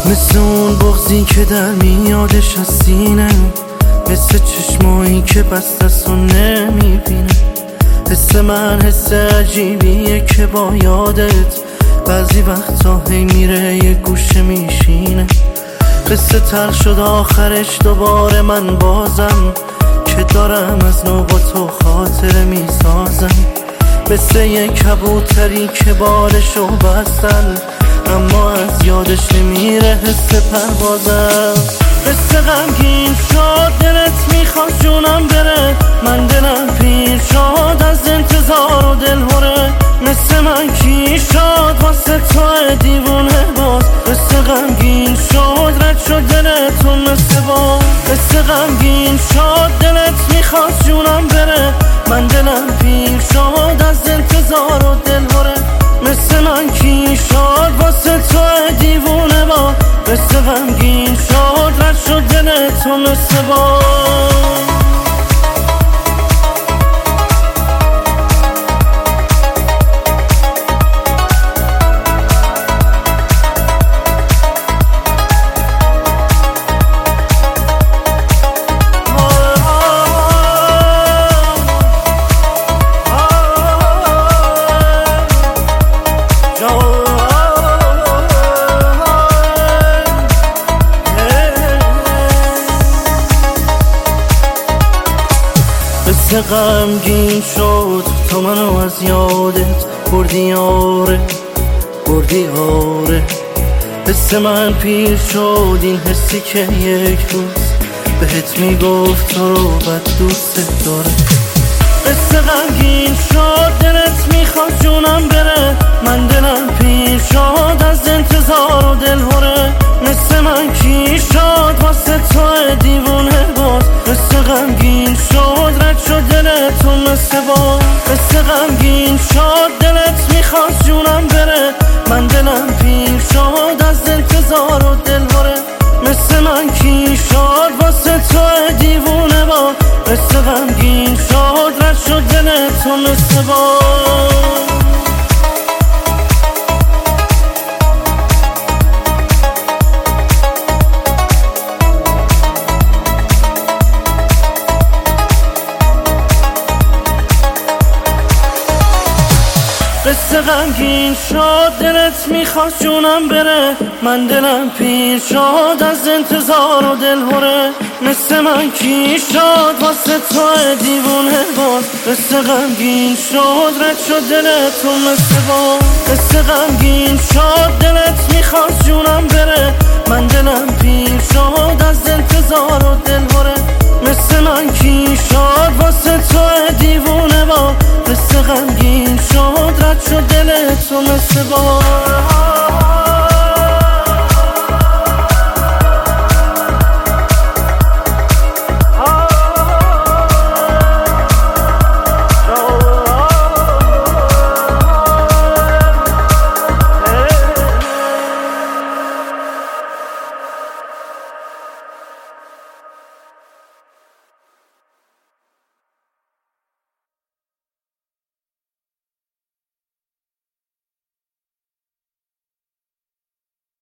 مثل اون بغضی که در میادش از سینه، مثل چشمایی که بست است و نمیبینه. حس من حس عجیبیه که با یادت بعضی وقتا هی میره یه گوشه میشینه. قصه تلخ شد آخرش دوباره من بازم، که دارم از نو با تو خاطره میسازم. مثل یه کبوتری که بالشو بستن، اما از یادش نمیره حس پروازم. قصه غمگین شد دلت میخواد جونم بره، من دلم پیر شد از انتظار و دلهوره. مثل من کی شد واسه تو دیوونه باز؟ قصه غمگین شد رد شد دلتون مثل باز. قصه غمگین شد دلت میخواد جونم بره، من دلم پیر شد از انتظار و دلهوره. مثل من کی شد واسه تو دیوونه با؟ قصه غمگین شد رد شد دلتون مثل باز. قصه غمگین شد تو منو از یادت بردی آره، بردی آره. حس من پیر شد این حسی که یک روز بهت میگفت تو رو بد دوست داره. قصه غمگین شد دلت میخواد جونم بره، من دلم پیر شد از انتظار و دلهوره. مثل من کی شد واسه تو دیوونه باز؟ قصه غمگین شد رد شد دلتون مثل باز. قصه غمگین شد دلت میخواد جونم بره، من دلم پیر شد از انتظار و دلهوره. مثل من کی شد واسه تو دیوونه باز؟ قصه غمگین شد رد شد دلتون مثل باز. قصه غمگین شد دلت میخواد جونم بره، من دلم پیر شد از انتظار و دلهوره. مثل من کی شد واسه تو دیوونه باز؟ قصه غمگین شد رد شد دلتون مثل باز. قصه غمگین شد دلت میخواد جونم بره، من دلم پیر شد از انتظار و دلهوره. مثل من کی شد واسه تو دیوونه باز؟ قصه غمگین شد رد شد دلتون مثل باز.